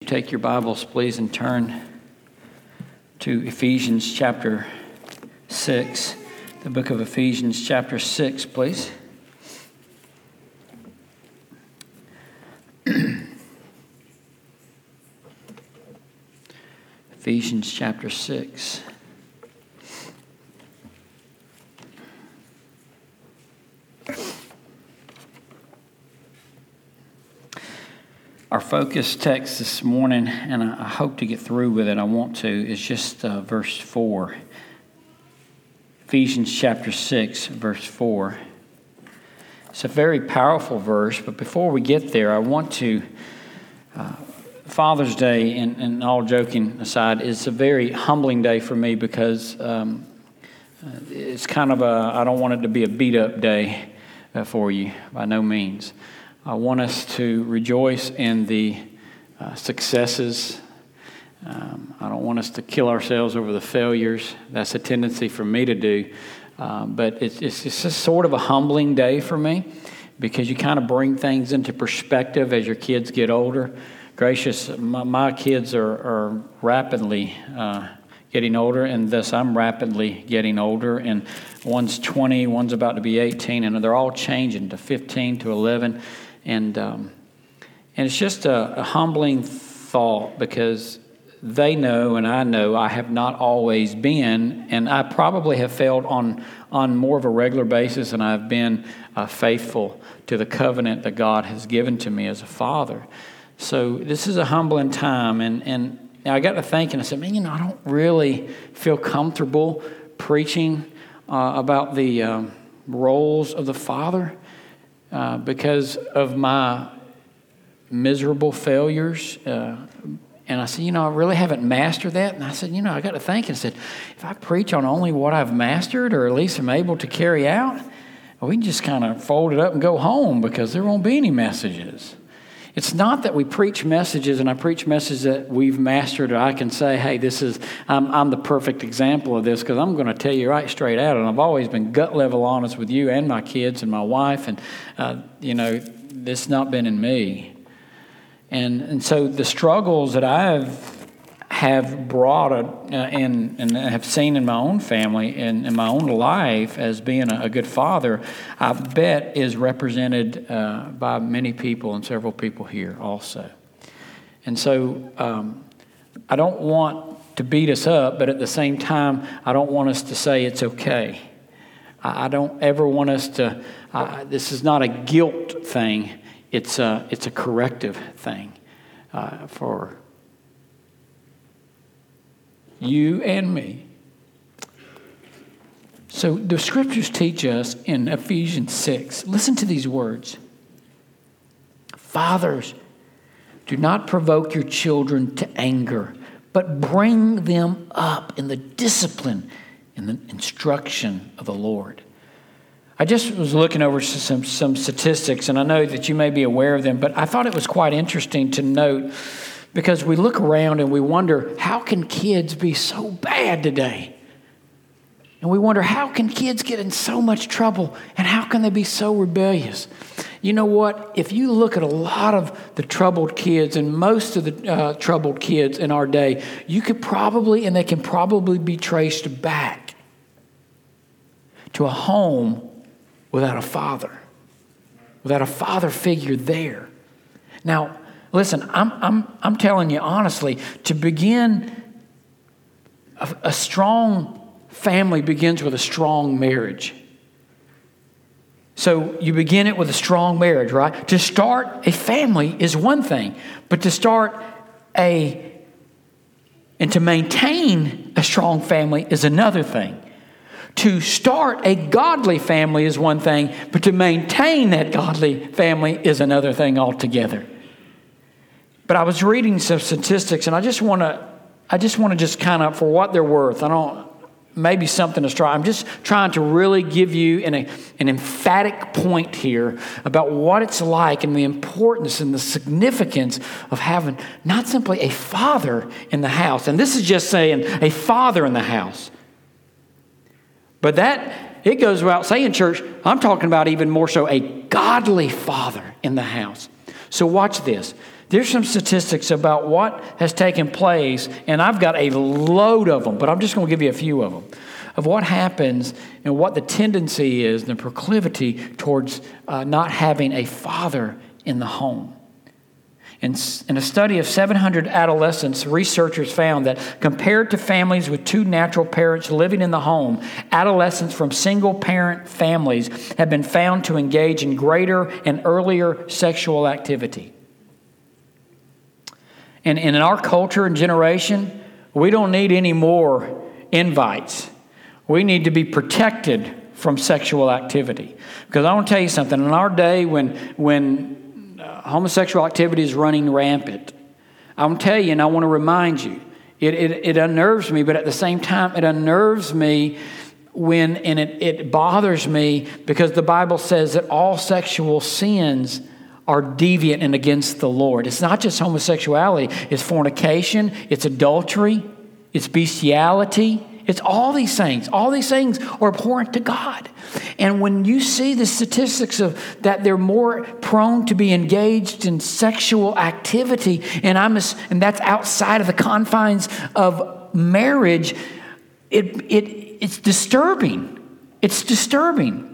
Take your Bibles, please, and turn to Ephesians chapter 6. The book of Ephesians chapter 6, please. Ephesians chapter 6. Our focus text this morning, and I hope to get through with it, I want to, is just verse 4. Ephesians chapter 6, verse 4. It's a very powerful verse, but before we get there, I want to, Father's Day, and all joking aside, is a very humbling day for me because it's kind of I don't want it to be a beat-up day for you, by no means. I want us to rejoice in the successes. I don't want us to kill ourselves over the failures. That's a tendency for me to do. But it's just sort of a humbling day for me because you kind of bring things into perspective as your kids get older. Gracious, my kids are rapidly getting older, and thus I'm rapidly getting older. And one's 20, one's about to be 18, and they're all changing to 15 to 11. And it's just a humbling thought because they know and I know I have not always been, and I probably have failed on more of a regular basis than I've been faithful to the covenant that God has given to me as a father. So this is a humbling time, and I got to thinking, I said, man, I don't really feel comfortable preaching about the roles of the father. Because of my miserable failures. And I said, I really haven't mastered that. And I said, I got to think and said, if I preach on only what I've mastered or at least am able to carry out, well, we can just kind of fold it up and go home because there won't be any messages. It's not that we preach messages and I preach messages that we've mastered or I can say, hey, I'm the perfect example of this because I'm going to tell you right straight out. And I've always been gut level honest with you and my kids and my wife. And, this has not been in me. And so the struggles that I have brought and have seen in my own family and in my own life as being a good father, I bet is represented by many people and several people here also. And so I don't want to beat us up, but at the same time, I don't want us to say it's okay. I don't ever want us to, this is not a guilt thing, it's a corrective thing for you and me. So the scriptures teach us in Ephesians 6, listen to these words. Fathers, do not provoke your children to anger, but bring them up in the discipline and the instruction of the Lord. I just was looking over some statistics, and I know that you may be aware of them, but I thought it was quite interesting to note because we look around and we wonder, how can kids be so bad today? And we wonder, how can kids get in so much trouble? And how can they be so rebellious? You know what? If you look at a lot of the troubled kids and most of the troubled kids in our day, you could probably, and they can probably be traced back to a home without a father figure there. Now, listen, I'm telling you honestly, to begin a strong family begins with a strong marriage. So you begin it with a strong marriage, right? To start a family is one thing, but to start and to maintain a strong family is another thing. To start a godly family is one thing, but to maintain that godly family is another thing altogether. But I was reading some statistics, and I just want to just kind of, for what they're worth, maybe something to try. I'm just trying to really give you an emphatic point here about what it's like and the importance and the significance of having not simply a father in the house. And this is just saying a father in the house. But it goes without saying, church, I'm talking about even more so a godly father in the house. So watch this. There's some statistics about what has taken place, and I've got a load of them, but I'm just going to give you a few of them, of what happens and what the tendency is, the proclivity towards not having a father in the home. In a study of 700 adolescents, researchers found that compared to families with two natural parents living in the home, adolescents from single-parent families have been found to engage in greater and earlier sexual activity. And in our culture and generation, we don't need any more invites. We need to be protected from sexual activity. Because I want to tell you something. In our day when homosexual activity is running rampant, I want to tell you, and I want to remind you, it unnerves me, but at the same time, it unnerves me and it bothers me because the Bible says that all sexual sins are deviant and against the Lord. It's not just homosexuality. It's fornication. It's adultery. It's bestiality. It's all these things. All these things are abhorrent to God. And when you see the statistics of that they're more prone to be engaged in sexual activity, and that's outside of the confines of marriage, it's disturbing. It's disturbing.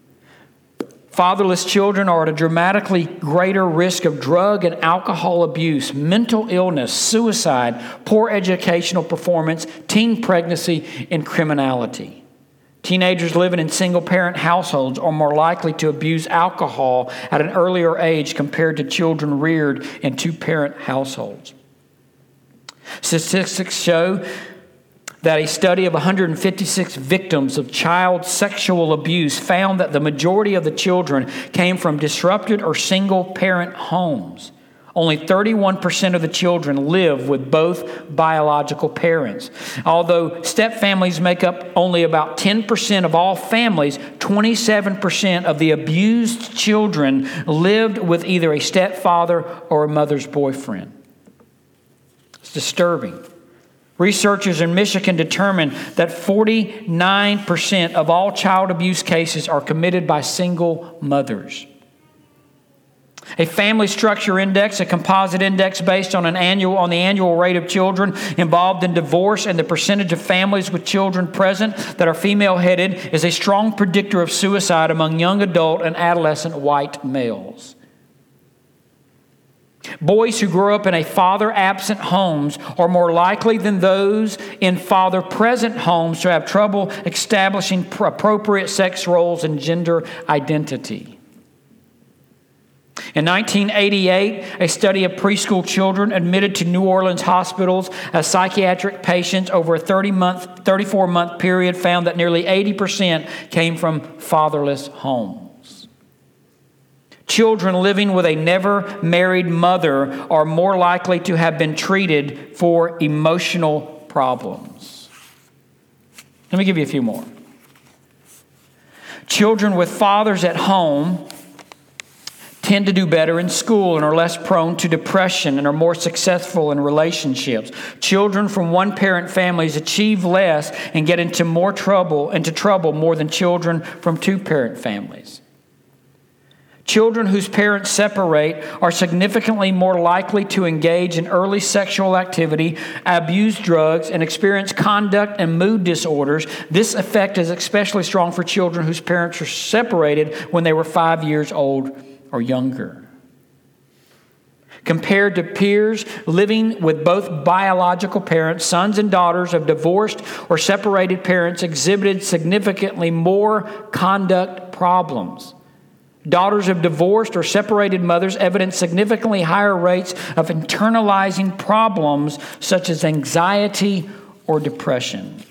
Fatherless children are at a dramatically greater risk of drug and alcohol abuse, mental illness, suicide, poor educational performance, teen pregnancy, and criminality. Teenagers living in single-parent households are more likely to abuse alcohol at an earlier age compared to children reared in two-parent households. Statistics show that a study of 156 victims of child sexual abuse found that the majority of the children came from disrupted or single-parent homes. Only 31% of the children live with both biological parents. Although step-families make up only about 10% of all families, 27% of the abused children lived with either a stepfather or a mother's boyfriend. It's disturbing. Researchers in Michigan determined that 49% of all child abuse cases are committed by single mothers. A family structure index, a composite index based on the annual rate of children involved in divorce and the percentage of families with children present that are female-headed, is a strong predictor of suicide among young adult and adolescent white males. Boys who grow up in a father-absent homes are more likely than those in father-present homes to have trouble establishing appropriate sex roles and gender identity. In 1988, a study of preschool children admitted to New Orleans hospitals as psychiatric patients over a 34-month period found that nearly 80% came from fatherless homes. Children living with a never-married mother are more likely to have been treated for emotional problems. Let me give you a few more. Children with fathers at home tend to do better in school and are less prone to depression and are more successful in relationships. Children from one-parent families achieve less and get into trouble more than children from two-parent families. Children whose parents separate are significantly more likely to engage in early sexual activity, abuse drugs, and experience conduct and mood disorders. This effect is especially strong for children whose parents were separated when they were 5 years old or younger. Compared to peers living with both biological parents, sons and daughters of divorced or separated parents exhibited significantly more conduct problems. Daughters of divorced or separated mothers evidence significantly higher rates of internalizing problems such as anxiety or depression.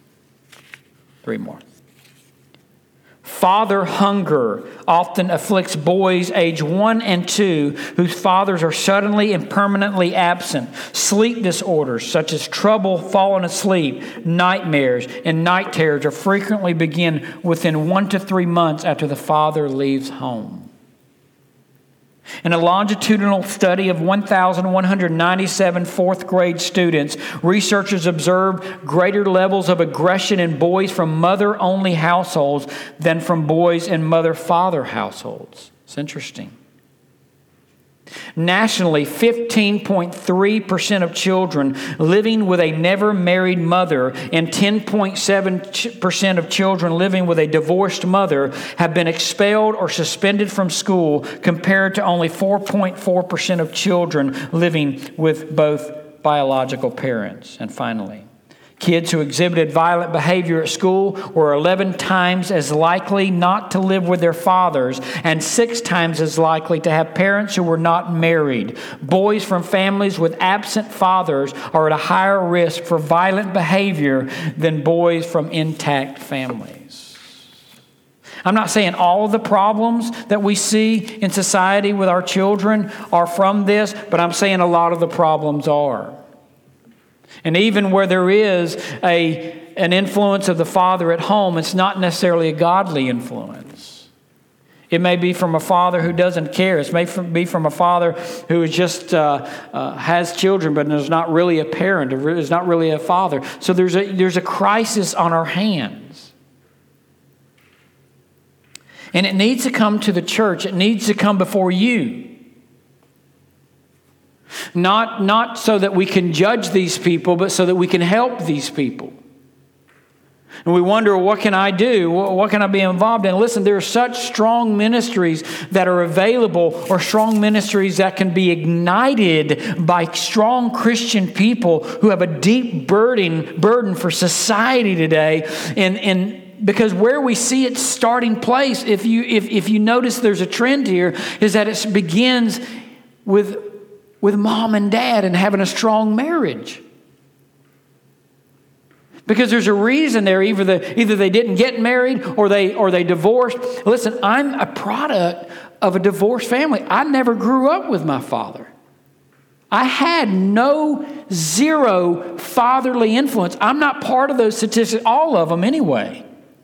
3 more. Father hunger often afflicts boys age 1 and 2 whose fathers are suddenly and permanently absent. Sleep disorders such as trouble falling asleep, nightmares, and night terrors are frequently begin within 1 to 3 months after the father leaves home. In a longitudinal study of 1,197 fourth grade students, researchers observed greater levels of aggression in boys from mother-only households than from boys in mother-father households. It's interesting. Nationally, 15.3% of children living with a never married mother and 10.7% of children living with a divorced mother have been expelled or suspended from school, compared to only 4.4% of children living with both biological parents. And finally, kids who exhibited violent behavior at school were 11 times as likely not to live with their fathers and 6 times as likely to have parents who were not married. Boys from families with absent fathers are at a higher risk for violent behavior than boys from intact families. I'm not saying all of the problems that we see in society with our children are from this, but I'm saying a lot of the problems are. And even where there is an influence of the father at home, it's not necessarily a godly influence. It may be from a father who doesn't care. It may be from a father who is just has children, but is not really a parent, or is not really a father. So there's a crisis on our hands. And it needs to come to the church. It needs to come before you. Not so that we can judge these people, but so that we can help these people. And we wonder, what can I do? What can I be involved in? Listen, there are such strong ministries that are available, or strong ministries that can be ignited by strong Christian people who have a deep burden for society today. And because where we see its starting place, if you notice there's a trend here, is that it begins with mom and dad and having a strong marriage. Because there's a reason there. Either they didn't get married or they divorced. Listen, I'm a product of a divorced family. I never grew up with my father. I had zero fatherly influence. I'm not part of those statistics, all of them anyway.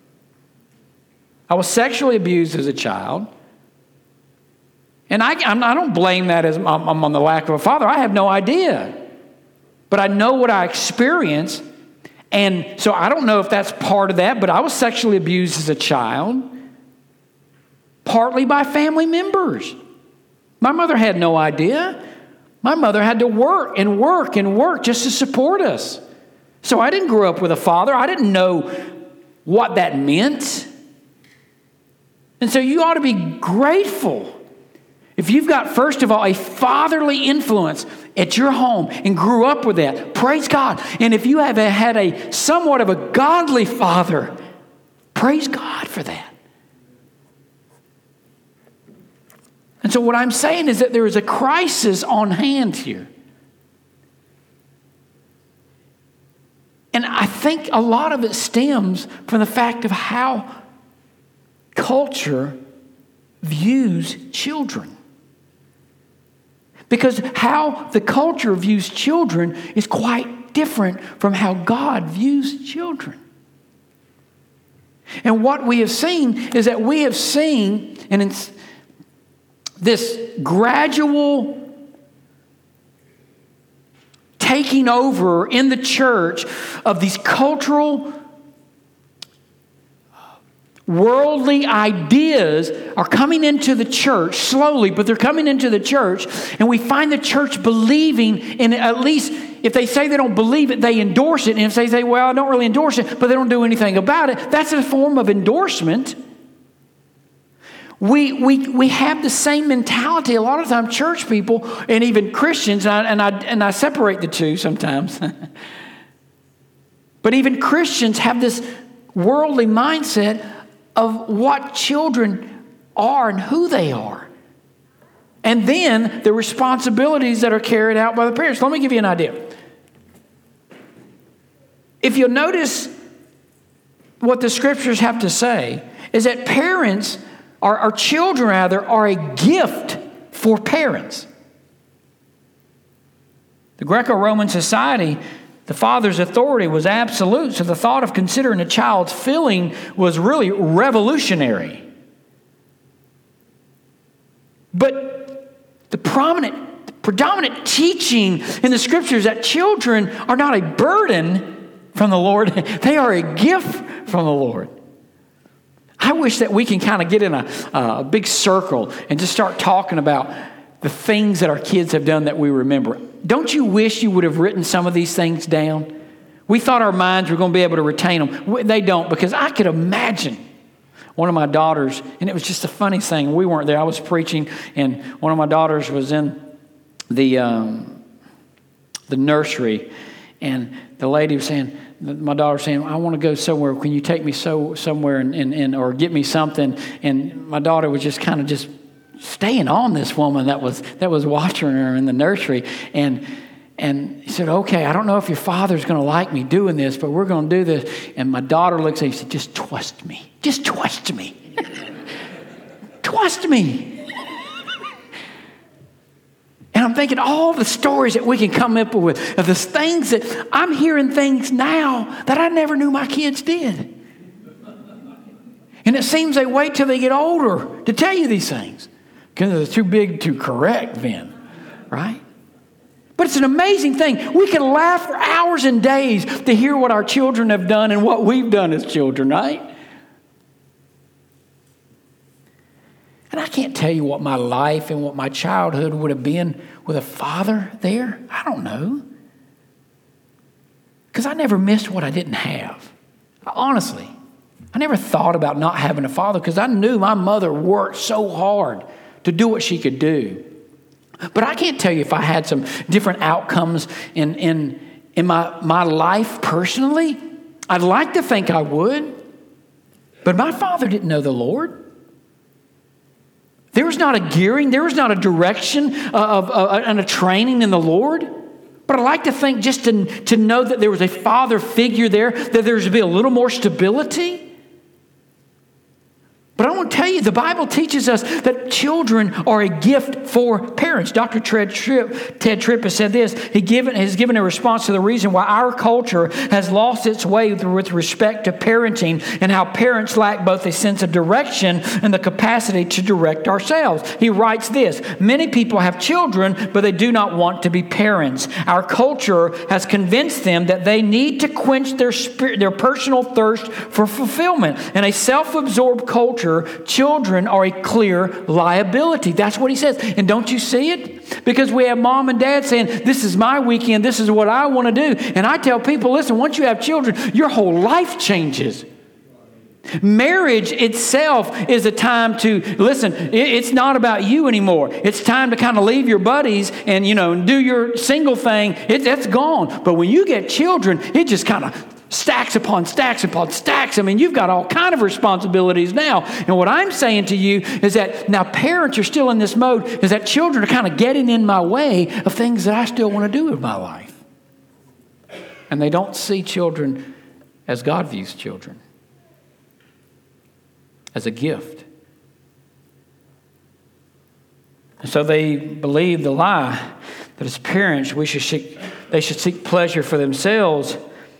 I was sexually abused as a child. And I don't blame that as I'm on the lack of a father. I have no idea. But I know what I experienced. And so I don't know if that's part of that, but I was sexually abused as a child, partly by family members. My mother had no idea. My mother had to work and work and work just to support us. So I didn't grow up with a father. I didn't know what that meant. And so you ought to be grateful if you've got, first of all, a fatherly influence at your home and grew up with that. Praise God. And if you have had a somewhat of a godly father, praise God for that. And so what I'm saying is that there is a crisis on hand here. And I think a lot of it stems from the fact of how culture views children. Because how the culture views children is quite different from how God views children. And what we have seen is that we have seen this gradual taking over in the church of these cultural, worldly ideas are coming into the church slowly, but they're coming into the church, and we find the church believing in, at least if they say they don't believe it, they endorse it. And if they say, well, I don't really endorse it, but they don't do anything about it, that's a form of endorsement. We have the same mentality a lot of times, church people and even Christians, and I separate the two sometimes. But even Christians have this worldly mindset of what children are and who they are. And then the responsibilities that are carried out by the parents. Let me give you an idea. If you'll notice what the scriptures have to say, is that parents, our children rather, are a gift for parents. The Greco-Roman society, the father's authority was absolute, so the thought of considering a child's feeling was really revolutionary. But the predominant teaching in the scriptures that children are not a burden from the Lord, they are a gift from the Lord. I wish that we can kind of get in a big circle and just start talking about the things that our kids have done that we remember. Don't you wish you would have written some of these things down? We thought our minds were going to be able to retain them. They don't, because I could imagine one of my daughters, and it was just a funny thing. We weren't there. I was preaching, and one of my daughters was in the nursery, and the lady was saying, my daughter was saying, I want to go somewhere. Can you take me somewhere and or get me something? And my daughter was just kind of just staying on this woman that was watching her in the nursery. And he said, okay, I don't know if your father's going to like me doing this, but we're going to do this. And my daughter looks at me and said, just trust me. Just trust me. Trust me. And I'm thinking all the stories that we can come up with, of the things that I'm hearing things now that I never knew my kids did. And it seems they wait till they get older to tell you these things, because they're too big to correct then, right? But it's an amazing thing. We can laugh for hours and days to hear what our children have done and what we've done as children, right? And I can't tell you what my life and what my childhood would have been with a father there. I don't know. Because I never missed what I didn't have. Honestly, I never thought about not having a father, because I knew my mother worked so hard to do what she could do. But I can't tell you if I had some different outcomes in my life personally. I'd like to think I would. But my father didn't know the Lord. There was not a gearing. There was not a direction and a training in the Lord. But I like to think just to know that there was a father figure there, that there would be a little more stability. But I want to tell you, the Bible teaches us that children are a gift for parents. Dr. Ted Tripp has said this. He has given a response to the reason why our culture has lost its way with respect to parenting, and how parents lack both a sense of direction and the capacity to direct ourselves. He writes this: many people have children, but they do not want to be parents. Our culture has convinced them that they need to quench their personal thirst for fulfillment. In a self-absorbed culture, children are a clear liability. That's what he says. And don't you see it? Because we have mom and dad saying, this is my weekend, this is what I want to do. And I tell people, listen, once you have children, your whole life changes. Marriage itself is a time to, listen, it's not about you anymore. It's time to kind of leave your buddies and, do your single thing. That's gone. But when you get children, it just kind of stacks upon stacks upon stacks. I mean, you've got all kind of responsibilities now. And what I'm saying to you is that now parents are still in this mode, is that children are kind of getting in my way of things that I still want to do with my life. And they don't see children as God views children, as a gift. And so they believe the lie that as parents, they should seek pleasure for themselves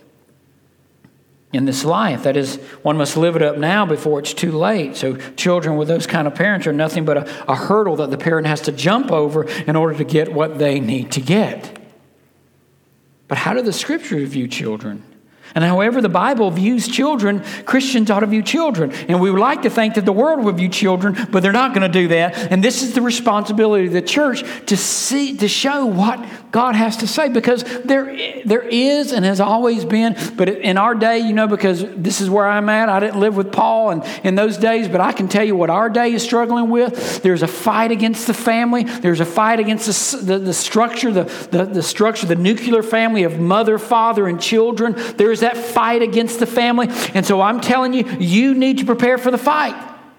in this life. That is, one must live it up now before it's too late. So children with those kind of parents are nothing but a hurdle that the parent has to jump over in order to get what they need to get. But how do the Scriptures view children? And however the Bible views children, Christians ought to view children. And we would like to think that the world would view children, but they're not going to do that. And this is the responsibility of the church to show what God has to say. Because there is and has always been, but in our day, because this is where I'm at. I didn't live with Paul and in those days, but I can tell you what our day is struggling with. There's a fight against the family. There's a fight against the structure, the structure, the nuclear family of mother, father, and children. There's that fight against the family. And so I'm telling you, you need to prepare for the fight.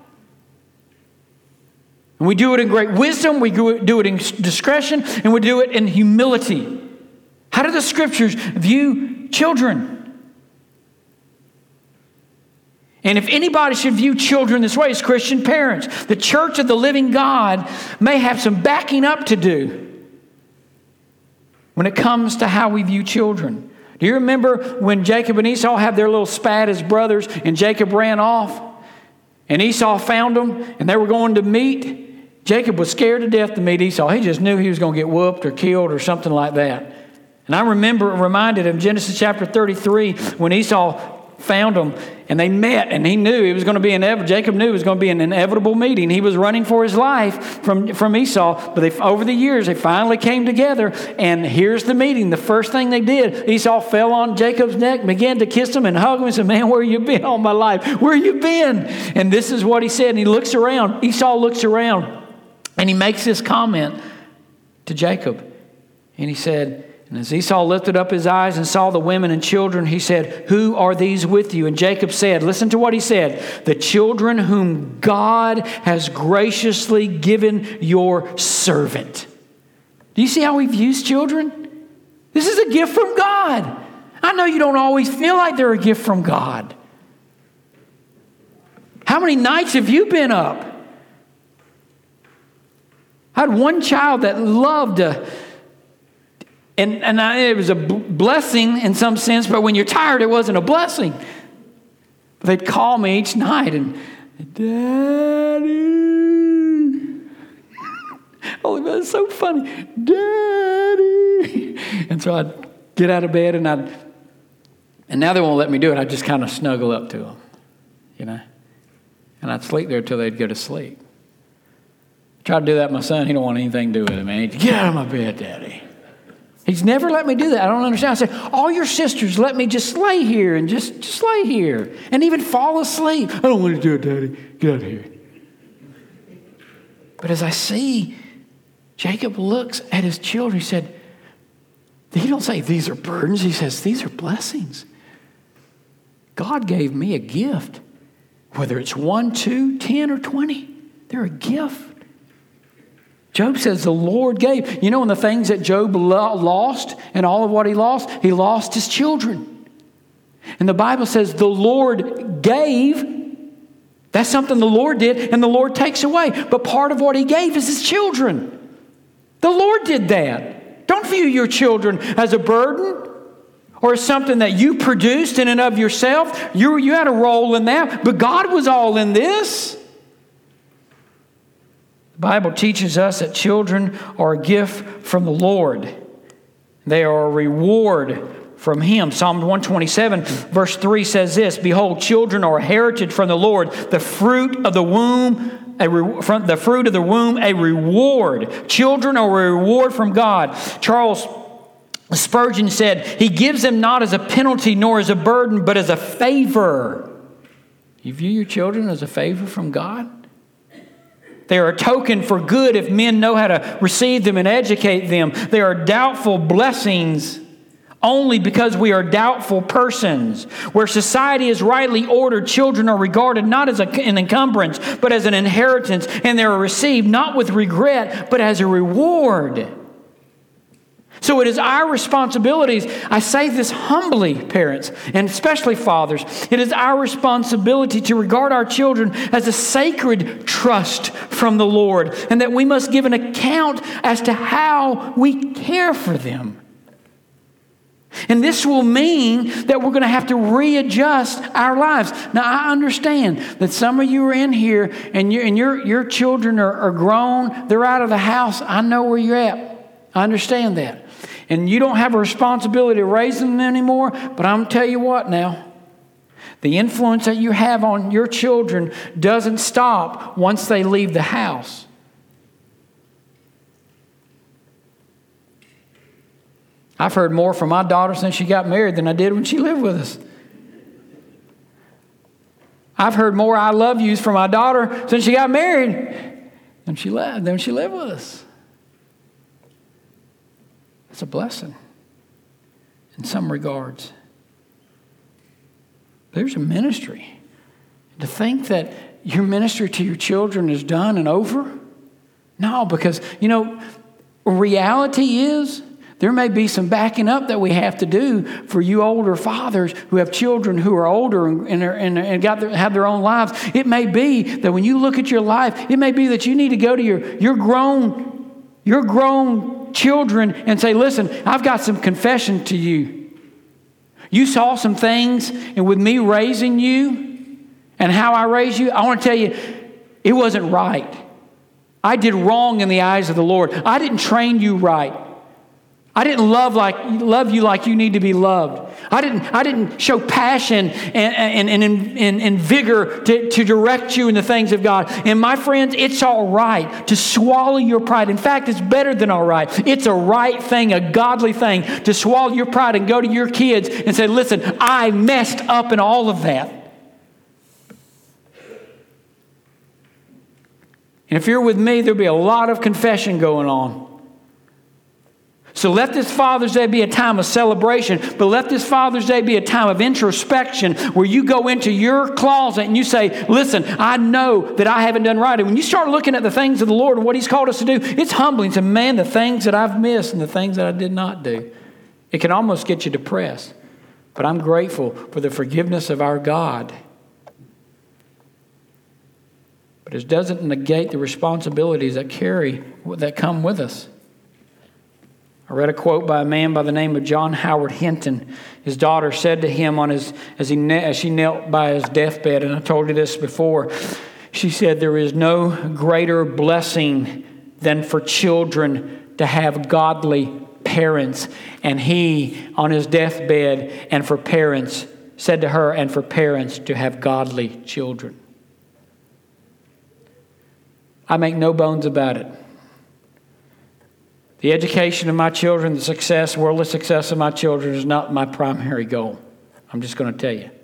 And we do it in great wisdom, we do it in discretion, and we do it in humility. How do the Scriptures view children? And if anybody should view children this way, it's Christian parents. The church of the living God may have some backing up to do when it comes to how we view children. Do you remember when Jacob and Esau had their little spat as brothers, and Jacob ran off, and Esau found them, and they were going to meet? Jacob was scared to death to meet Esau. He just knew he was going to get whooped or killed or something like that. And I remember reminded of Genesis chapter 33 when Esau found them, and they met, and he knew it was going to be inevitable. Jacob knew it was going to be an inevitable meeting. He was running for his life from Esau, but over the years, they finally came together, and here's the meeting. The first thing they did, Esau fell on Jacob's neck, began to kiss him and hug him and said, man, where you been all my life? Where you been? And this is what he said, and he looks around. Esau looks around, and he makes this comment to Jacob, and he said, and as Esau lifted up his eyes and saw the women and children, he said, who are these with you? And Jacob said, listen to what he said, the children whom God has graciously given your servant. Do you see how he views children? This is a gift from God. I know you don't always feel like they're a gift from God. How many nights have you been up? I had one child that loved it was a blessing in some sense, but when you're tired, it wasn't a blessing. But they'd call me each night and, Daddy. Oh, that's so funny. Daddy. And so I'd get out of bed and now they won't let me do it. I'd just kind of snuggle up to them, and I'd sleep there till they'd go to sleep. Tried to do that with my son. He don't want anything to do with it, man. He'd get out of my bed, Daddy. He's never let me do that. I don't understand. I said, all your sisters let me just lay here and just lay here and even fall asleep. I don't want to do it, Daddy. Get out of here. But as I see, Jacob looks at his children. He said, he don't say these are burdens. He says, these are blessings. God gave me a gift. Whether it's 1, 2, 10, or 20, they're a gift. Job says the Lord gave. You know, in the things that Job lost and all of what he lost his children. And the Bible says the Lord gave. That's something the Lord did, and the Lord takes away. But part of what he gave is his children. The Lord did that. Don't view your children as a burden or as something that you produced in and of yourself. You had a role in that, but God was all in this. The Bible teaches us that children are a gift from the Lord. They are a reward from Him. Psalm 127 verse 3 says this, behold, children are a heritage from the Lord, the fruit of the womb, a reward. Children are a reward from God. Charles Spurgeon said, He gives them not as a penalty nor as a burden, but as a favor. You view your children as a favor from God? They are a token for good if men know how to receive them and educate them. They are doubtful blessings only because we are doubtful persons. Where society is rightly ordered, children are regarded not as an encumbrance, but as an inheritance, and they are received not with regret, but as a reward. So it is our responsibilities. I say this humbly, parents, and especially fathers. It is our responsibility to regard our children as a sacred trust from the Lord, and that we must give an account as to how we care for them. And this will mean that we're going to have to readjust our lives. Now, I understand that some of you are in here and your children are grown. They're out of the house. I know where you're at. I understand that. And you don't have a responsibility to raise them anymore. But I'm going to tell you what now. The influence that you have on your children doesn't stop once they leave the house. I've heard more from my daughter since she got married than I did when she lived with us. I've heard more I love yous from my daughter since she got married than she lived with us. It's a blessing in some regards. There's a ministry. To think that your ministry to your children is done and over? No, because, reality is there may be some backing up that we have to do for you older fathers who have children who are older and have their own lives. It may be that when you look at your life, it may be that you need to go to your grown children and say, listen, I've got some confession to you. You saw some things, and with me raising you and how I raised you, I want to tell you, it wasn't right. I did wrong in the eyes of the Lord. I didn't train you right. I didn't love you like you need to be loved. I didn't show passion and vigor to direct you in the things of God. And my friends, it's all right to swallow your pride. In fact, it's better than all right. It's a right thing, a godly thing to swallow your pride and go to your kids and say, listen, I messed up in all of that. And if you're with me, there'll be a lot of confession going on. So let this Father's Day be a time of celebration, but let this Father's Day be a time of introspection where you go into your closet and you say, listen, I know that I haven't done right. And when you start looking at the things of the Lord and what He's called us to do, it's humbling to, man, the things that I've missed and the things that I did not do. It can almost get you depressed. But I'm grateful for the forgiveness of our God. But it doesn't negate the responsibilities that come with us. I read a quote by a man by the name of John Howard Hinton. His daughter said to him as she knelt by his deathbed, and I told you this before, she said, there is no greater blessing than for children to have godly parents. And he, on his deathbed, and for parents, said to her, and for parents to have godly children. I make no bones about it. The education of my children, the worldly success of my children is not my primary goal. I'm just going to tell you.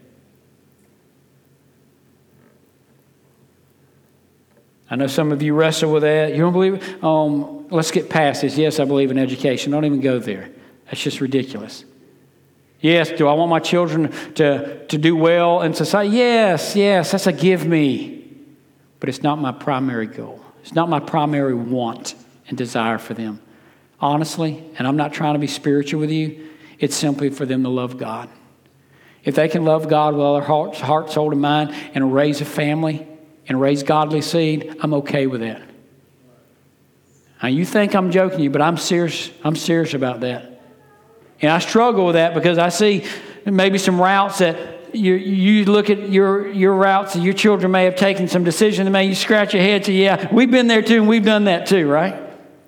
I know some of you wrestle with that. You don't believe it? Let's get past this. Yes, I believe in education. Don't even go there. That's just ridiculous. Yes, do I want my children to do well in society? Yes, that's a give me. But it's not my primary goal. It's not my primary want and desire for them. Honestly, and I'm not trying to be spiritual with you, it's simply for them to love God. If they can love God with all their heart, soul, and mind, and raise a family and raise godly seed, I'm okay with that. Now, you think I'm joking you, but I'm serious about that. And I struggle with that because I see maybe some routes that you look at your routes and your children may have taken some decisions and you scratch your head and say, yeah, we've been there too and we've done that too, right?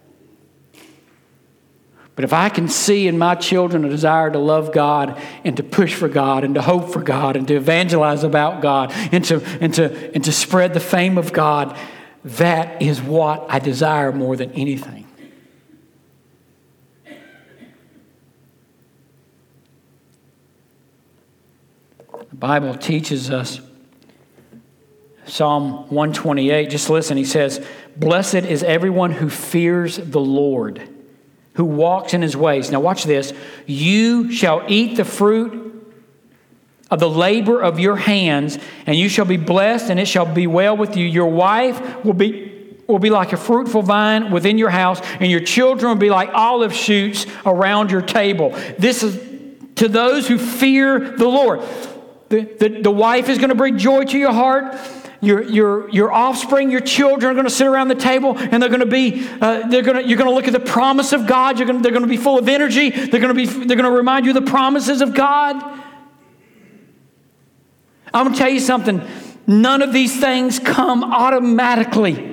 But if I can see in my children a desire to love God and to push for God and to hope for God and to evangelize about God and to spread the fame of God, that is what I desire more than anything. The Bible teaches us, Psalm 128, just listen, he says, blessed is everyone who fears the Lord, who walks in His ways. Now watch this. You shall eat the fruit of the labor of your hands, and you shall be blessed, and it shall be well with you. Your wife will be like a fruitful vine within your house, and your children will be like olive shoots around your table. This is to those who fear the Lord. The wife is going to bring joy to your heart. Your offspring, your children are going to sit around the table and they're going to be, you're going to look at the promise of God. They're going to be full of energy. They're going to remind you of the promises of God. I'm going to tell you something. None of these things come automatically.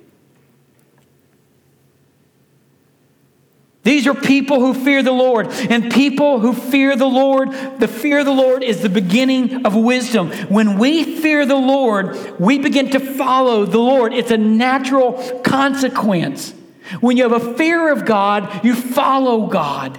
These are people who fear the Lord. And people who fear the Lord, the fear of the Lord is the beginning of wisdom. When we fear the Lord, we begin to follow the Lord. It's a natural consequence. When you have a fear of God, you follow God.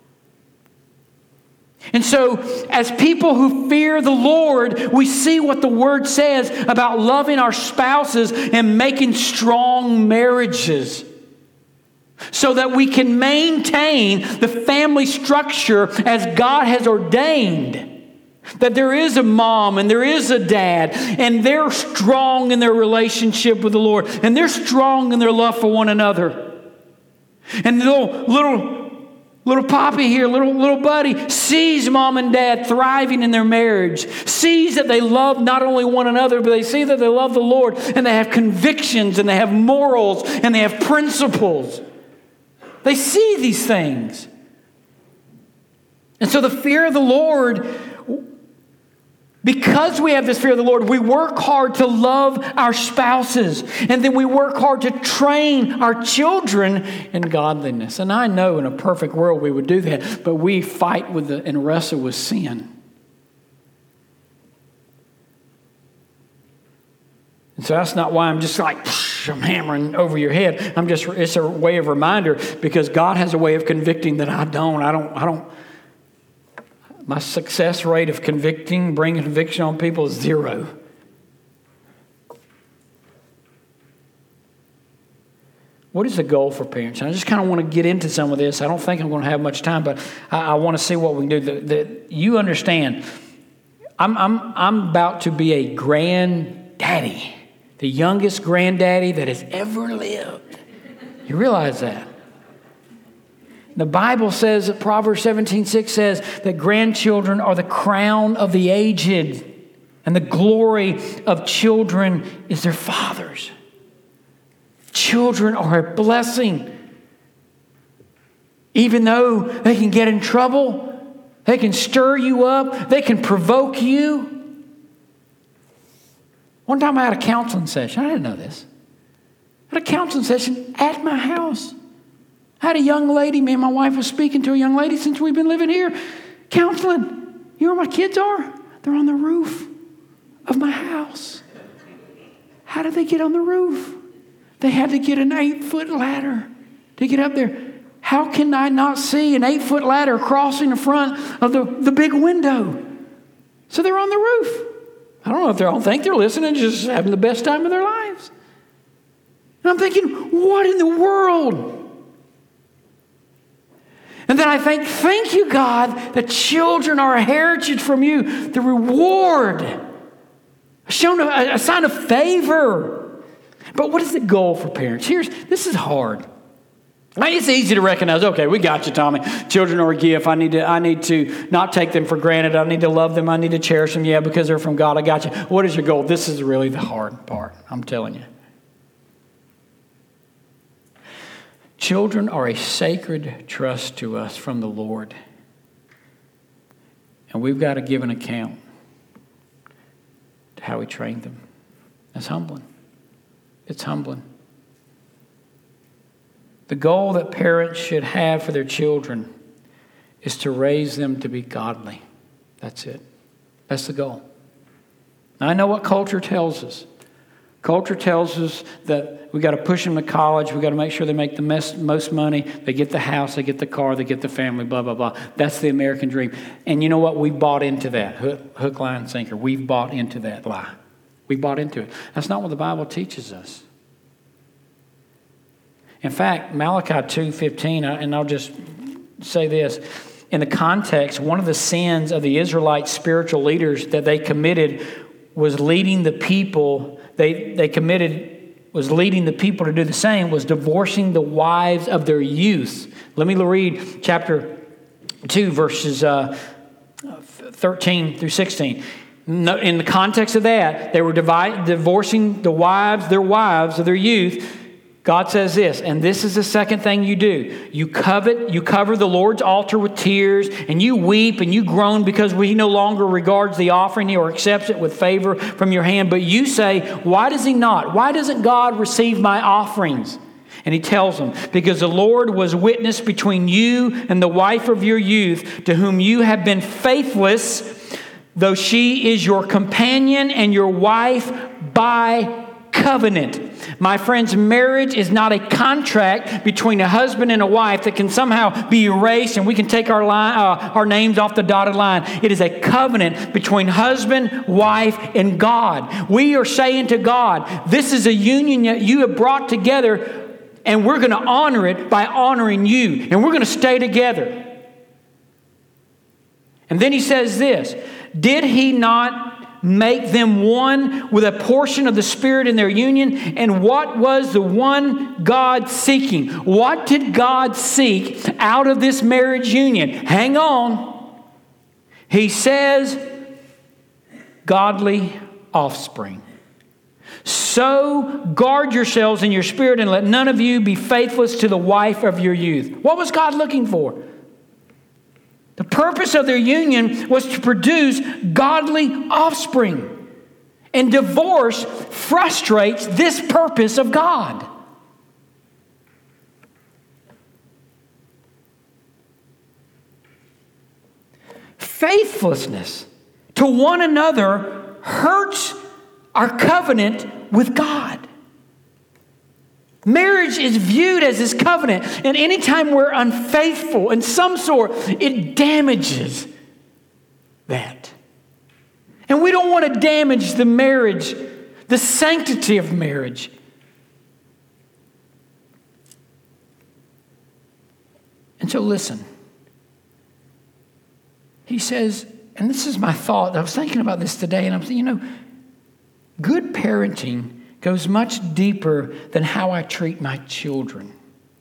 And so, as people who fear the Lord, we see what the Word says about loving our spouses and making strong marriages, so that we can maintain the family structure as God has ordained. That there is a mom and there is a dad, and they're strong in their relationship with the Lord, and they're strong in their love for one another. And little Poppy here, little buddy, sees mom and dad thriving in their marriage, sees that they love not only one another, but they see that they love the Lord, and they have convictions, and they have morals, and they have principles. They see these things. And so the fear of the Lord Because we have this fear of the Lord, we work hard to love our spouses. And then we work hard to train our children in godliness. And I know in a perfect world we would do that, but we fight with and wrestle with sin. And so that's not why I'm just like, I'm hammering over your head. It's a way of reminder, because God has a way of convicting that I don't. My success rate of bringing conviction on people is 0. What is the goal for parents? And I just kind of want to get into some of this. I don't think I'm going to have much time, but I want to see what we can do. You understand, I'm about to be a granddaddy, the youngest granddaddy that has ever lived. You realize that? The Bible says that Proverbs 17:6 says that grandchildren are the crown of the aged, and the glory of children is their fathers. Children are a blessing. Even though they can get in trouble, they can stir you up, they can provoke you. One time I had a counseling session. I didn't know this. I had a counseling session at my house. I had a young lady, me and my wife was speaking to a young lady since we've been living here, counseling. You know where my kids are? They're on the roof of my house. How did they get on the roof? They had to get an 8-foot ladder to get up there. How can I not see an 8-foot ladder crossing the front of the big window? So they're on the roof. I don't know if they all think they're listening, just having the best time of their lives. And I'm thinking, what in the world? And then I think, thank you, God, that children are a heritage from you, the reward, shown a sign of favor. But what is the goal for parents? This is hard. It's easy to recognize, okay, we got you, Tommy. Children are a gift. I need to not take them for granted. I need to love them. I need to cherish them. Yeah, because they're from God. I got you. What is your goal? This is really the hard part, I'm telling you. Children are a sacred trust to us from the Lord. And we've got to give an account to how we trained them. That's humbling. It's humbling. The goal that parents should have for their children is to raise them to be godly. That's it. That's the goal. Now, I know what culture tells us. Culture tells us that we got to push them to college. We got to make sure they make the most money. They get the house, they get the car, they get the family, blah, blah, blah. That's the American dream. And you know what? We've bought into that. Hook, line, sinker. We've bought into that lie. We bought into it. That's not what the Bible teaches us. In fact, Malachi 2:15, and I'll just say this. In the context, one of the sins of the Israelite spiritual leaders that they committed was leading the people. Was leading the people to do the same, was divorcing the wives of their youth. Let me read chapter 2, verses 13 through 16. In the context of that, they were divorcing their wives of their youth. God says this, and this is the second thing you do. You cover the Lord's altar with tears, and you weep and you groan because He no longer regards the offering or accepts it with favor from your hand. But you say, why does He not? Why doesn't God receive my offerings? And He tells them, because the Lord was witness between you and the wife of your youth, to whom you have been faithless, though she is your companion and your wife by covenant. My friends, marriage is not a contract between a husband and a wife that can somehow be erased and we can take our names off the dotted line. It is a covenant between husband, wife, and God. We are saying to God, this is a union that you have brought together, and we're going to honor it by honoring you, and we're going to stay together. And then He says this, did He not make them one with a portion of the Spirit in their union? And what was the one God seeking? What did God seek out of this marriage union? Hang on. He says, godly offspring. So guard yourselves in your spirit and let none of you be faithless to the wife of your youth. What was God looking for? The purpose of their union was to produce godly offspring. And divorce frustrates this purpose of God. Faithlessness to one another hurts our covenant with God. Marriage is viewed as this covenant, and anytime we're unfaithful in some sort, it damages that. And we don't want to damage the marriage, the sanctity of marriage. And so listen. He says, and this is my thought, I was thinking about this today, and I'm thinking, good parenting goes much deeper than how I treat my children.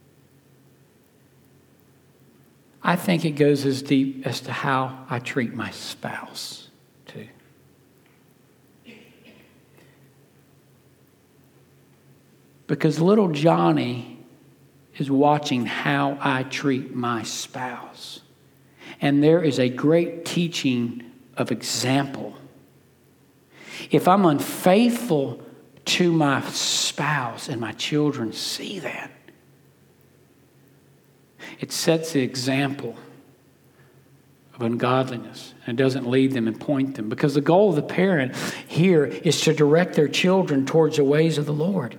I think it goes as deep as to how I treat my spouse, too. Because little Johnny is watching how I treat my spouse. And there is a great teaching of example. If I'm unfaithful to my spouse and my children see that, it sets the example of ungodliness and it doesn't lead them and point them. Because the goal of the parent here is to direct their children towards the ways of the Lord.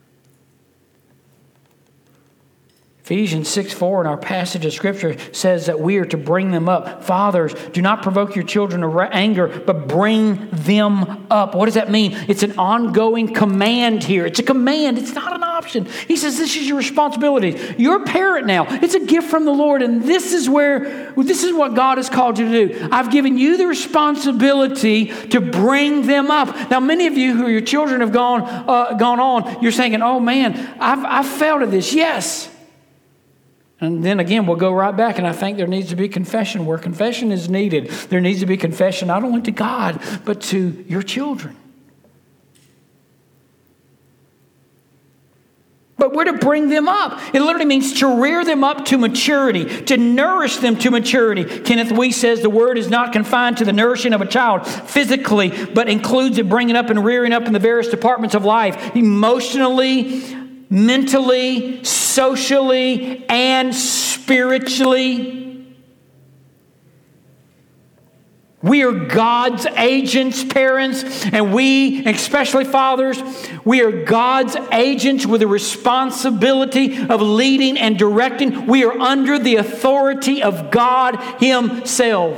Ephesians 6:4 in our passage of Scripture says that we are to bring them up. Fathers, do not provoke your children to anger, but bring them up. What does that mean? It's an ongoing command here. It's a command. It's not an option. He says this is your responsibility. You're a parent now. It's a gift from the Lord, and this is what God has called you to do. I've given you the responsibility to bring them up. Now, many of you who your children have gone on, you're thinking, oh man, I've failed at this. Yes. And then again, we'll go right back, and I think there needs to be confession where confession is needed. There needs to be confession not only to God, but to your children. But we're to bring them up. It literally means to rear them up to maturity, to nourish them to maturity. Kenneth Weiss says the word is not confined to the nourishing of a child physically, but includes it bringing up and rearing up in the various departments of life, emotionally, mentally, socially, and spiritually. We are God's agents, parents, and we, especially fathers, we are God's agents with the responsibility of leading and directing. We are under the authority of God Himself.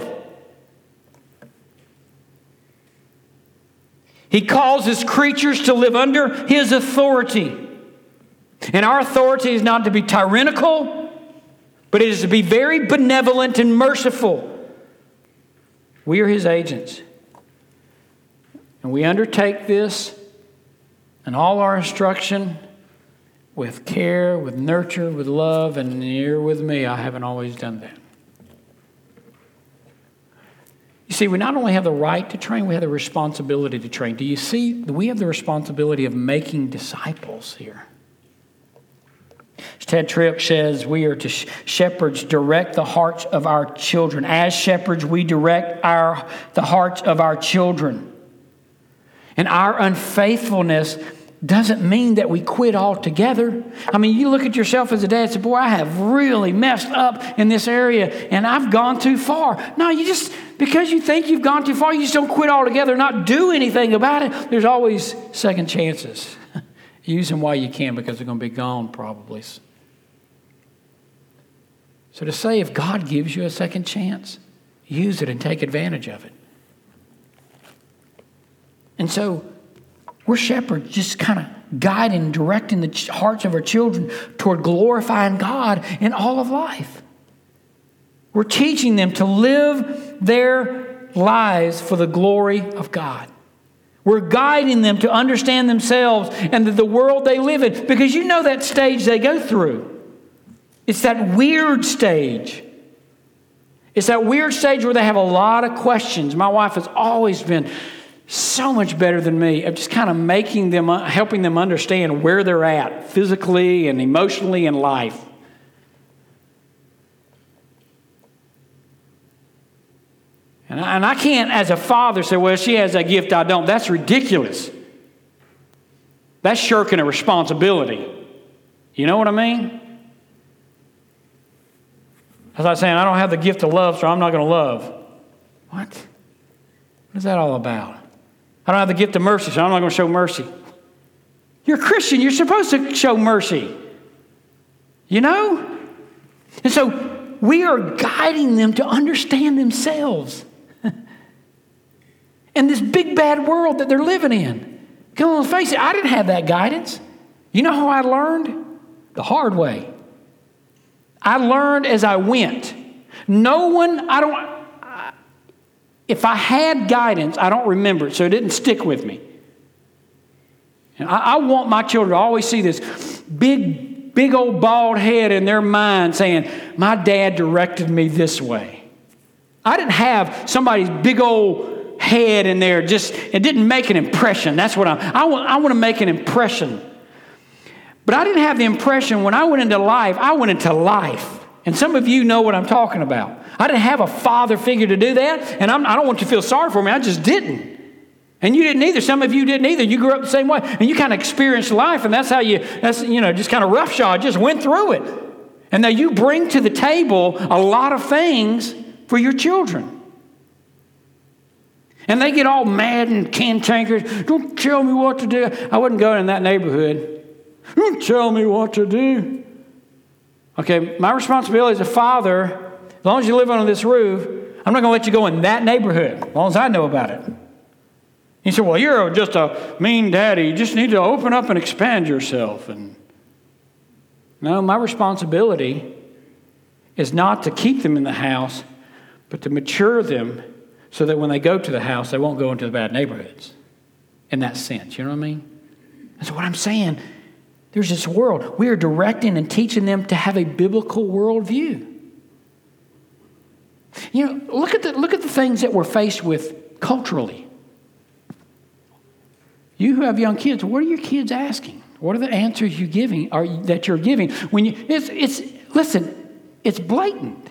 He calls His creatures to live under His authority. And our authority is not to be tyrannical, but it is to be very benevolent and merciful. We are His agents. And we undertake this and all our instruction with care, with nurture, with love, and here with me, I haven't always done that. You see, we not only have the right to train, we have the responsibility to train. Do you see? We have the responsibility of making disciples here. Ted Tripp says we are to shepherds direct the hearts of our children. As shepherds, we direct the hearts of our children. And our unfaithfulness doesn't mean that we quit altogether. I mean, you look at yourself as a dad and say, boy, I have really messed up in this area and I've gone too far. No, because you think you've gone too far, you just don't quit altogether, not do anything about it. There's always second chances. Use them while you can because they're going to be gone probably. So to say if God gives you a second chance, use it and take advantage of it. And so we're shepherds just kind of guiding and directing the hearts of our children toward glorifying God in all of life. We're teaching them to live their lives for the glory of God. We're guiding them to understand themselves and the world they live in. Because you know that stage they go through. It's that weird stage. It's that weird stage where they have a lot of questions. My wife has always been so much better than me of just kind of helping them understand where they're at physically and emotionally in life. And I can't, as a father, say, well, she has that gift, I don't. That's ridiculous. That's shirking a responsibility. You know what I mean? That's like saying, I don't have the gift of love, so I'm not going to love. What? What is that all about? I don't have the gift of mercy, so I'm not going to show mercy. You're a Christian. You're supposed to show mercy. You know? And so we are guiding them to understand themselves in this big, bad world that they're living in. Come on, face it, I didn't have that guidance. You know how I learned? The hard way. I learned as I went. If I had guidance, I don't remember it, so it didn't stick with me. And I want my children to always see this big old bald head in their mind saying, my dad directed me this way. I didn't have somebody's big old head in there, it didn't make an impression. That's what I want to make an impression. But I didn't have the impression when I went into life, And some of you know what I'm talking about. I didn't have a father figure to do that, and I don't want you to feel sorry for me. I just didn't. And you didn't either. Some of you didn't either. You grew up the same way, and you kind of experienced life, and that's just kind of roughshod, just went through it. And now you bring to the table a lot of things for your children. And they get all mad and cantankerous. Don't tell me what to do. I wouldn't go in that neighborhood. Don't tell me what to do. Okay, my responsibility as a father, as long as you live under this roof, I'm not going to let you go in that neighborhood, as long as I know about it. You say, well, you're just a mean daddy. You just need to open up and expand yourself. And no, my responsibility is not to keep them in the house, but to mature them so that when they go to the house, they won't go into the bad neighborhoods. In that sense, you know what I mean? That's what I'm saying. There's this world. We are directing and teaching them to have a biblical worldview. You know, look at the things that we're faced with culturally. You who have young kids, what are your kids asking? What are the answers you're giving? That you're giving? Listen, it's blatant.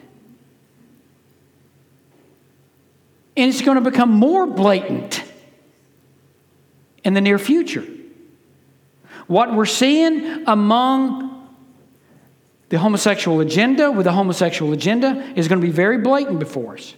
And it's going to become more blatant in the near future. What we're seeing among the homosexual agenda, with the homosexual agenda, is going to be very blatant before us.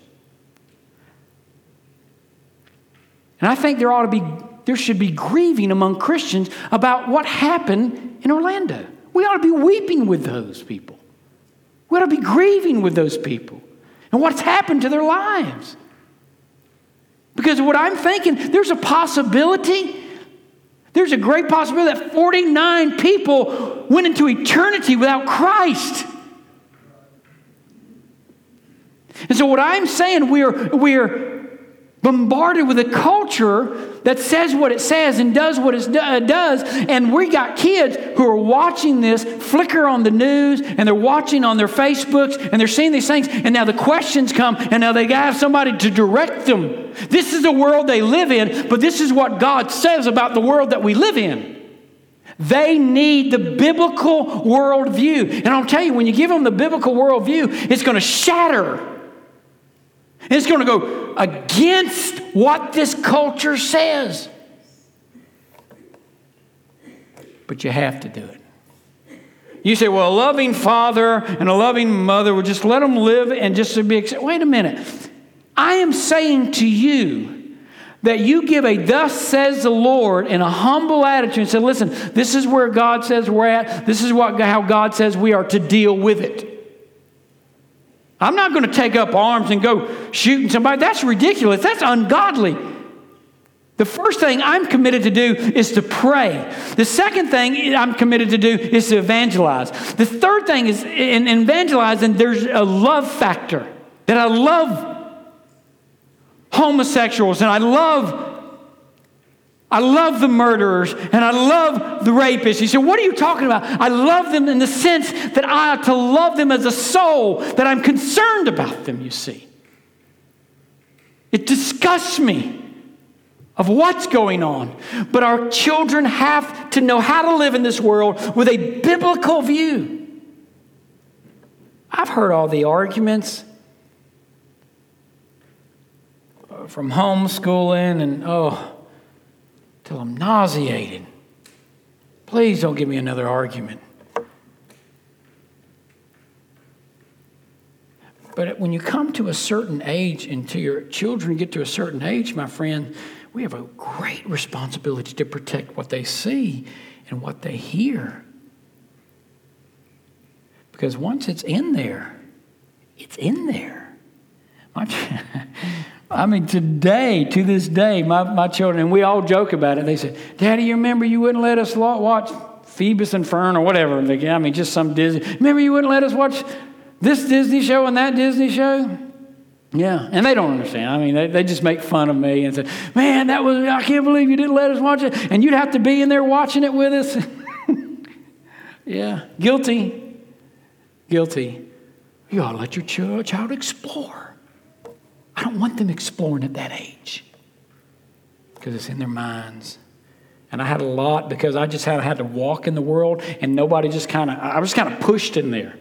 And I think there should be grieving among Christians about what happened in Orlando. We ought to be weeping with those people. We ought to be grieving with those people and what's happened to their lives. Because what I'm thinking, there's a great possibility that 49 people went into eternity without Christ. And so what I'm saying, we're bombarded with a culture that says what it says and does what it does. And we got kids who are watching this flicker on the news, and they're watching on their Facebooks, and they're seeing these things. And now the questions come, and now they got to have somebody to direct them. This is the world they live in, but this is what God says about the world that we live in. They need the biblical worldview. And I'll tell you, when you give them the biblical worldview, it's going to shatter. And it's going to go against what this culture says. But you have to do it. You say, well, a loving father and a loving mother would just let them live and just to be accepted. Wait a minute. I am saying to you that you give a thus says the Lord in a humble attitude and say, listen, this is where God says we're at. This is how God says we are to deal with it. I'm not going to take up arms and go shooting somebody. That's ridiculous. That's ungodly. The first thing I'm committed to do is to pray. The second thing I'm committed to do is to evangelize. The third thing is in evangelizing, there's a love factor. That I love homosexuals, and I love the murderers, and I love the rapists. You say, what are you talking about? I love them in the sense that I ought to love them as a soul, that I'm concerned about them, you see. It disgusts me of what's going on. But our children have to know how to live in this world with a biblical view. I've heard all the arguments. from homeschooling and, till I'm nauseated. Please don't give me another argument. But when you come to a certain age and to your children get to a certain age, my friend, we have a great responsibility to protect what they see and what they hear. Because once it's in there, it's in there. To this day, my children, and we all joke about it, they say, Daddy, you remember you wouldn't let us watch Phoebus and Fern or whatever. Just some Disney. Remember you wouldn't let us watch this Disney show and that Disney show? Yeah, and they don't understand. They just make fun of me and say, man, I can't believe you didn't let us watch it. And you'd have to be in there watching it with us. Yeah, guilty. You ought to let your child explore. I don't want them exploring at that age because it's in their minds. And I had a lot because I just had to walk in the world and nobody I was kind of pushed in there.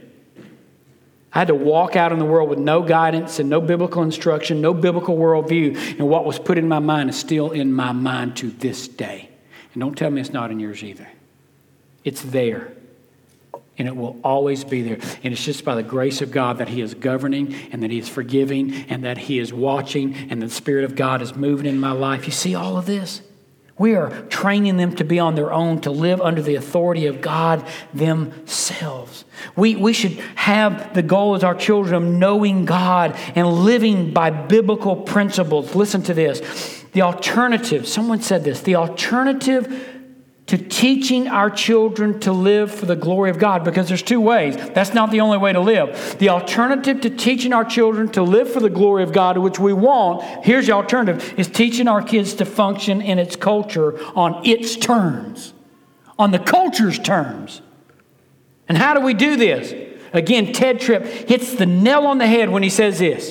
I had to walk out in the world with no guidance and no biblical instruction, no biblical worldview. And what was put in my mind is still in my mind to this day. And don't tell me it's not in yours either. It's there. And it will always be there. And it's just by the grace of God that He is governing and that He is forgiving and that He is watching and the Spirit of God is moving in my life. You see all of this? We are training them to be on their own, to live under the authority of God themselves. We should have the goal as our children of knowing God and living by biblical principles. Listen to this. The alternative, someone said this, the alternative to teaching our children to live for the glory of God, because there's two ways. That's not the only way to live. The alternative to teaching our children to live for the glory of God, which we want, here's the alternative, is teaching our kids to function in its culture on its terms, on the culture's terms. And how do we do this? Again, Ted Tripp hits the nail on the head when he says this.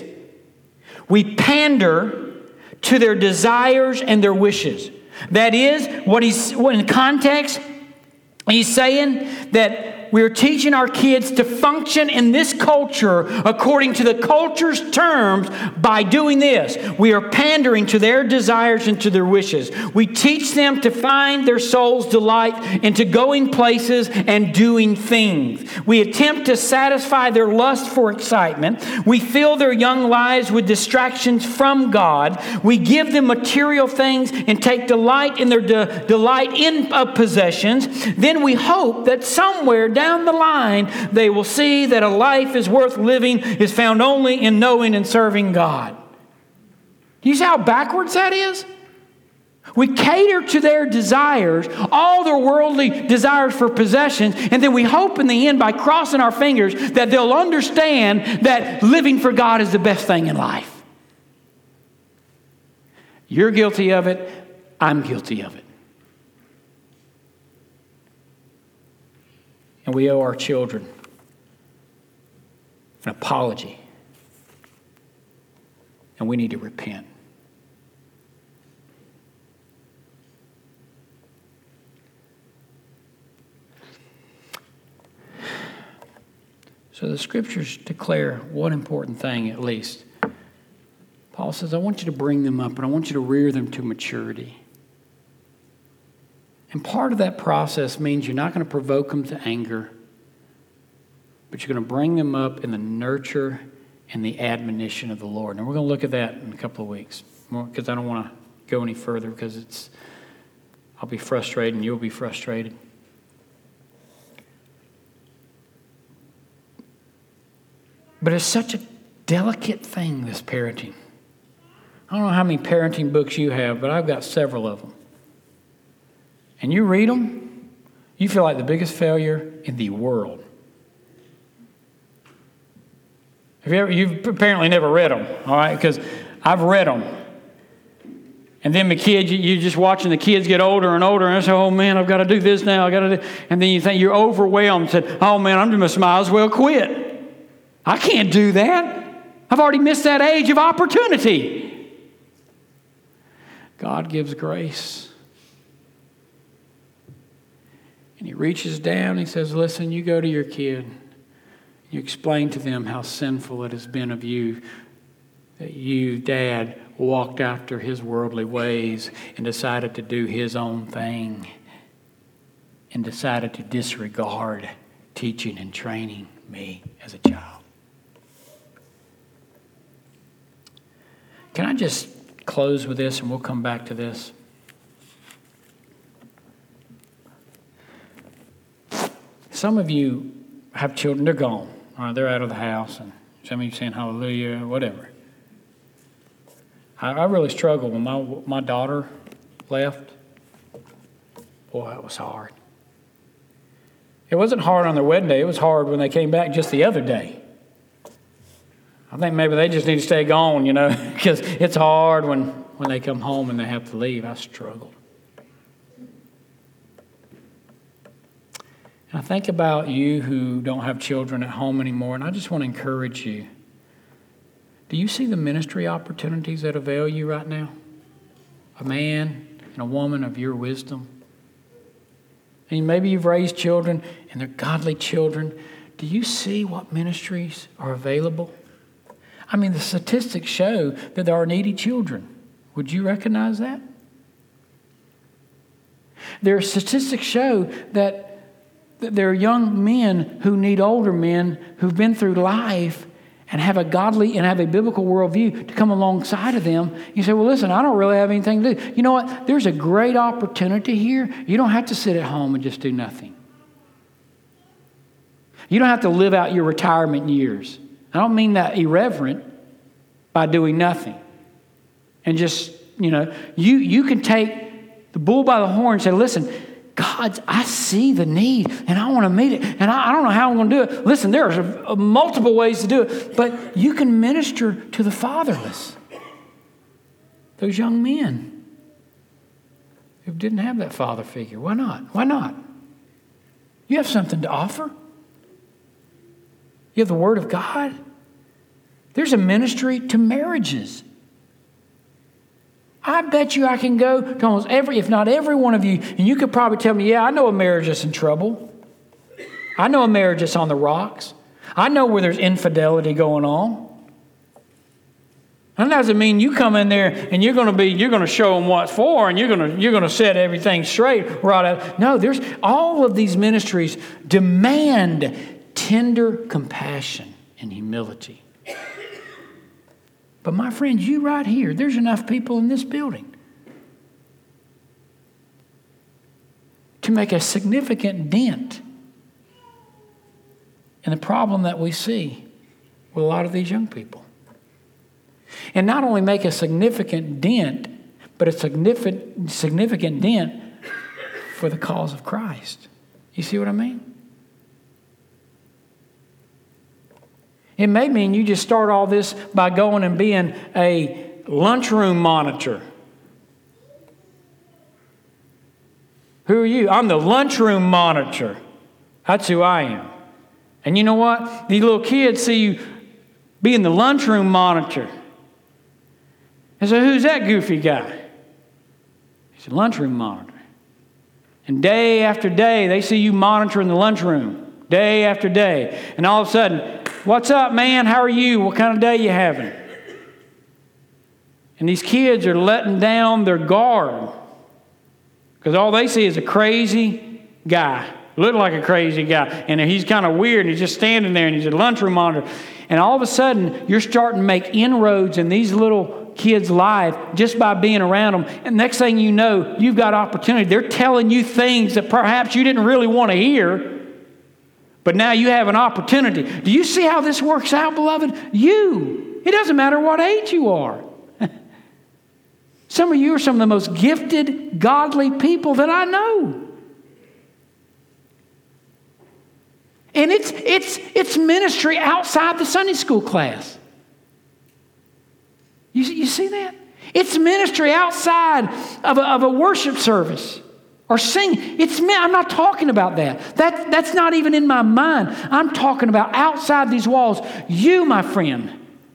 We pander to their desires and their wishes. That is, in context, he's saying that we're teaching our kids to function in this culture according to the culture's terms by doing this. We are pandering to their desires and to their wishes. We teach them to find their soul's delight into going places and doing things. We attempt to satisfy their lust for excitement. We fill their young lives with distractions from God. We give them material things and take delight in their delight in possessions. Then we hope that somewhere down the line, they will see that a life is worth living is found only in knowing and serving God. Do you see how backwards that is? We cater to their desires, all their worldly desires for possessions, and then we hope in the end by crossing our fingers that they'll understand that living for God is the best thing in life. You're guilty of it. I'm guilty of it. And we owe our children an apology. And we need to repent. So the Scriptures declare one important thing at least. Paul says, I want you to bring them up and I want you to rear them to maturity. And part of that process means you're not going to provoke them to anger, but you're going to bring them up in the nurture and the admonition of the Lord. And we're going to look at that in a couple of weeks, because I don't want to go any further because I'll be frustrated and you'll be frustrated. But it's such a delicate thing, this parenting. I don't know how many parenting books you have, but I've got several of them. And you read them, you feel like the biggest failure in the world. You've apparently never read them, all right? Because I've read them. And then the kids, you're just watching the kids get older and older, and I say, oh man, I've got to do this now, and then you think you're overwhelmed and said, oh man, I might as well quit. I can't do that. I've already missed that age of opportunity. God gives grace. And He reaches down and He says, listen, you go to your kid. You explain to them how sinful it has been of you that you, Dad, walked after his worldly ways and decided to do his own thing and decided to disregard teaching and training me as a child. Can I just close with this and we'll come back to this? Some of you have children, they're gone. All right, they're out of the house, and some of you saying hallelujah, whatever. I really struggled when my daughter left. Boy, it was hard. It wasn't hard on their wedding day. It was hard when they came back just the other day. I think maybe they just need to stay gone, because it's hard when they come home and they have to leave. I struggled. And I think about you who don't have children at home anymore, and I just want to encourage you. Do you see the ministry opportunities that avail you right now? A man and a woman of your wisdom. And maybe you've raised children and they're godly children. Do you see what ministries are available? I mean, the statistics show that there are needy children. Would you recognize that? There are statistics show that there are young men who need older men who've been through life and have a godly and have a biblical worldview to come alongside of them. You say, well, listen, I don't really have anything to do. You know what? There's a great opportunity here. You don't have to sit at home and just do nothing. You don't have to live out your retirement years. I don't mean that irreverent by doing nothing. And just, you can take the bull by the horn and say, listen, God, I see the need and I want to meet it. And I don't know how I'm going to do it. Listen, there are multiple ways to do it. But you can minister to the fatherless. Those young men who didn't have that father figure. Why not? Why not? You have something to offer. You have the Word of God. There's a ministry to marriages. I bet you I can go to almost every, if not every one of you, and you could probably tell me, yeah, I know a marriage that's in trouble. I know a marriage that's on the rocks. I know where there's infidelity going on. That doesn't mean you come in there and you're going to show them what's for, and you're going to set everything straight right out. No, there's all of these ministries demand tender compassion and humility. But my friends, you right here, there's enough people in this building to make a significant dent in the problem that we see with a lot of these young people. And not only make a significant dent, but a significant dent for the cause of Christ. You see what I mean? It may mean you just start all this by going and being a lunchroom monitor. Who are you? I'm the lunchroom monitor. That's who I am. And you know what? These little kids see you being the lunchroom monitor. And so who's that goofy guy? He's a lunchroom monitor. And day after day, they see you monitoring the lunchroom. Day after day. And all of a sudden, what's up, man? How are you? What kind of day you having? And these kids are letting down their guard because all they see is a crazy guy. Look like a crazy guy. And he's kind of weird. And he's just standing there and he's a lunchroom monitor. And all of a sudden, you're starting to make inroads in these little kids' life just by being around them. And next thing you know, you've got opportunity. They're telling you things that perhaps you didn't really want to hear. But now you have an opportunity. Do you see how this works out, beloved? It doesn't matter what age you are. Some of you are some of the most gifted, godly people that I know. And it's ministry outside the Sunday school class. You see that? It's ministry outside of a worship service. Or sing. I'm not talking about that. That's not even in my mind. I'm talking about outside these walls. You, my friend,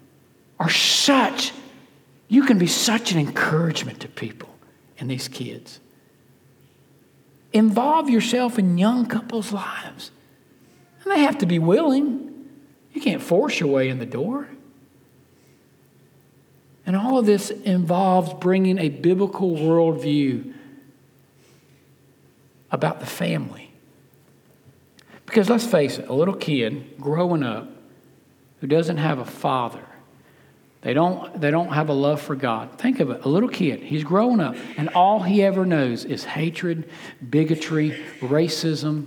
you can be such an encouragement to people and these kids. Involve yourself in young couples' lives. And they have to be willing. You can't force your way in the door. And all of this involves bringing a biblical worldview about the family. Because let's face it, a little kid growing up who doesn't have a father, they don't have a love for God. Think of it, a little kid, he's growing up, and all he ever knows is hatred, bigotry, racism.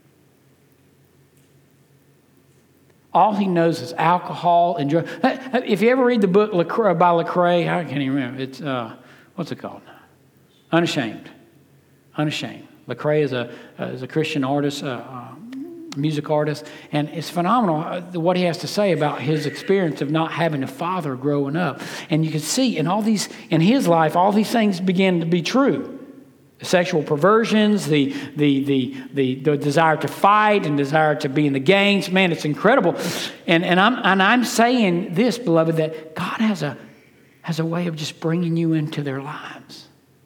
All he knows is alcohol and drugs. If you ever read the book by Lecrae, I can't even remember. It's, what's it called? Unashamed. Unashamed. Lecrae is a Christian artist, music artist, and it's phenomenal what he has to say about his experience of not having a father growing up. And you can see in his life, all these things began to be true. Sexual perversions, the desire to fight and desire to be in the gangs. Man, it's incredible. And I'm saying this, beloved, that God has a way of just bringing you into their lives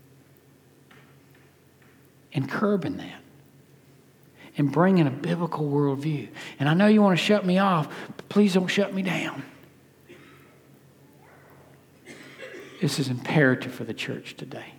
and curbing that and bringing a biblical worldview. And I know you want to shut me off, but please don't shut me down. This is imperative for the church today.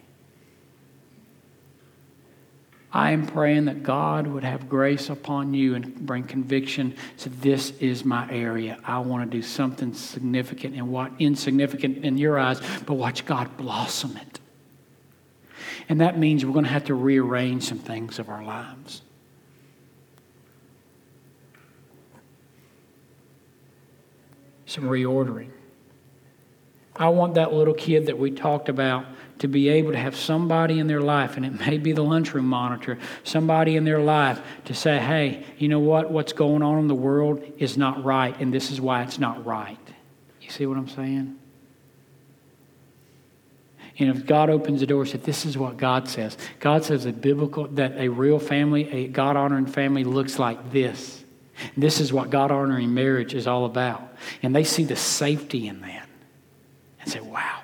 I am praying that God would have grace upon you and bring conviction. So this is my area. I want to do something significant and what insignificant in your eyes, but watch God blossom it. And that means we're going to have to rearrange some things of our lives. Some reordering. I want that little kid that we talked about to be able to have somebody in their life, and it may be the lunchroom monitor, somebody in their life to say, hey, you know what? What's going on in the world is not right, and this is why it's not right. You see what I'm saying? And if God opens the door and says, this is what God says. God says that a real family, a God-honoring family looks like this. This is what God-honoring marriage is all about. And they see the safety in that and say, wow.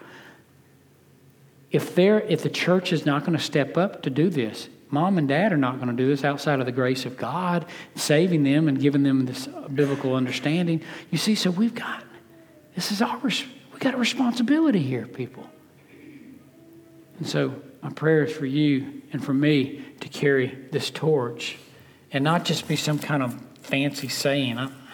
If the church is not going to step up to do this, mom and dad are not going to do this outside of the grace of God, saving them and giving them this biblical understanding. You see, so we've got a responsibility here, people. And so my prayer is for you and for me to carry this torch and not just be some kind of fancy saying.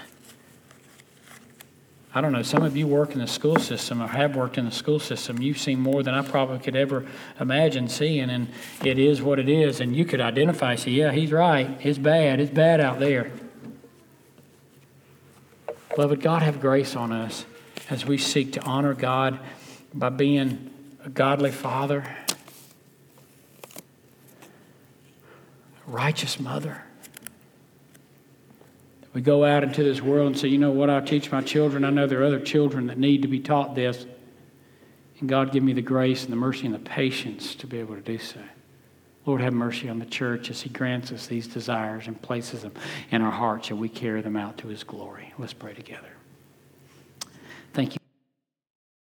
I don't know, some of you work in the school system or have worked in the school system. You've seen more than I probably could ever imagine seeing, and it is what it is. And you could identify and say, yeah, he's right. It's bad out there. Beloved, God have grace on us as we seek to honor God by being a godly father, a righteous mother. We go out into this world and say, you know what, I teach my children. I know there are other children that need to be taught this. And God give me the grace and the mercy and the patience to be able to do so. Lord, have mercy on the church as He grants us these desires and places them in our hearts and we carry them out to His glory. Let's pray together.